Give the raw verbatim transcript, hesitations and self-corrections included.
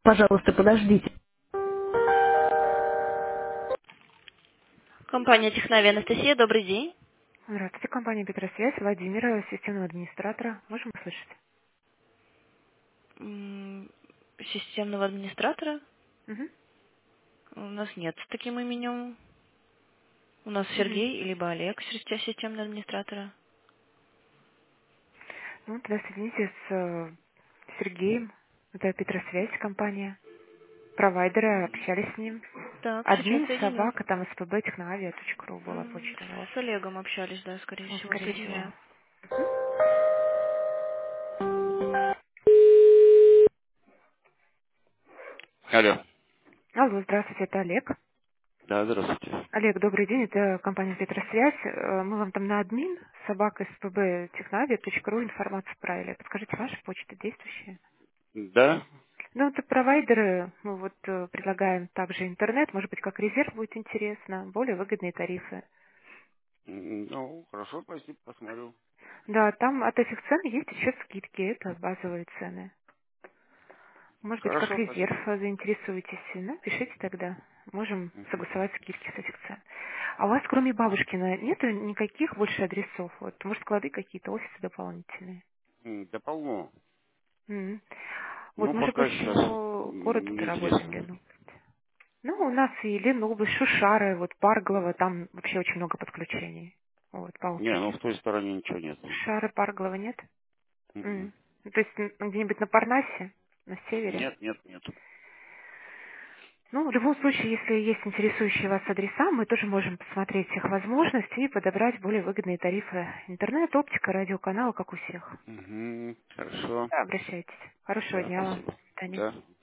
Пожалуйста, подождите. Компания Техновия, Анастасия, добрый день. Здравствуйте, компания Петросвязь, Владимира, системного администратора. Можем услышать? М, Системного администратора Угу. у нас нет с таким именем. У нас Угу. Сергей либо Олег, систе- системный администратора. Ну, тогда соедините с э, Сергеем. Это Петросвязь компания. Провайдеры общались с ним. Так, сейчас Админ, соединю. собака, там spb.техноавиа.ру была М, почта у него. С Олегом общались, да, скорее Ну, всего, скорее всего. соединяю. Алло. Алло, здравствуйте, это Олег. Да, здравствуйте. Олег, добрый день, это компания Петросвязь. Э, Мы вам там на админ, собака spb.техноавиа.ру информацию отправили. Подскажите, ваша почта действующая? Да? Ну, это провайдеры, мы вот э, предлагаем также интернет, может быть, как резерв будет интересно, более выгодные тарифы. М, Ну, хорошо, спасибо, посмотрю. Да, там от этих цен есть еще скидки, это базовые цены. Может быть, как Хорошо, спасибо. резерв э, заинтересуетесь, ну, пишите тогда, можем Мгм. согласовать скидки с этих цен. А у вас, кроме Бабушкина, нету никаких больше адресов? Вот, может, склады какие-то, офисы дополнительные? М, Да полно. М. Вот Ну, мы же пока сейчас по городу работаем, неизвестно. Лену. Ну, у нас и Ленобласть, Шушары, вот Парглова, там вообще очень много подключений. Вот, по Не, ну оптике. в той стороне ничего нет. Шары, Парглова нет? Мгм. М. Ну, то есть м, где-нибудь на Парнасе, на севере? Нет, нет, нет. Ну, в любом случае, если есть интересующие вас адреса, мы тоже можем посмотреть их возможности и подобрать более выгодные тарифы. Интернет, оптика, радиоканал, как у всех. Мгм. Хорошо. Да, обращайтесь. Хорошего Да, дня вам. спасибо. До свидания. Да.